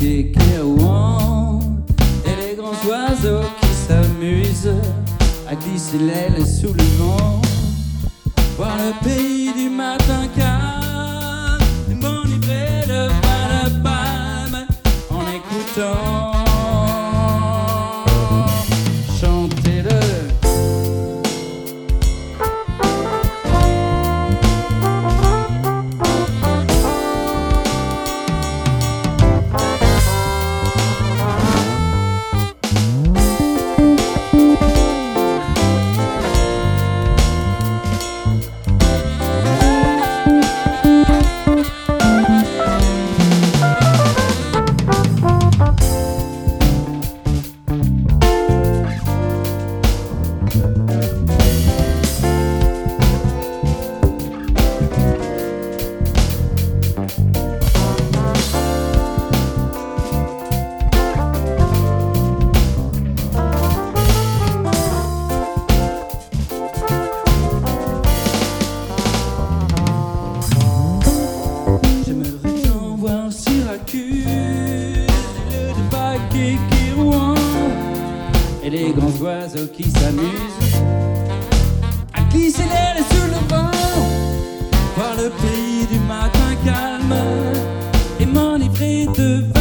qui Kérouan et les grands oiseaux qui s'amusent à glisser l'aile sous le vent. Voir le pays du matin calme, m'enivrer le pain de palme en écoutant chanter-le. Et les grands oiseaux qui s'amusent à glisser l'aile sous le vent. Voir le pays du matin calme et m'enivrer de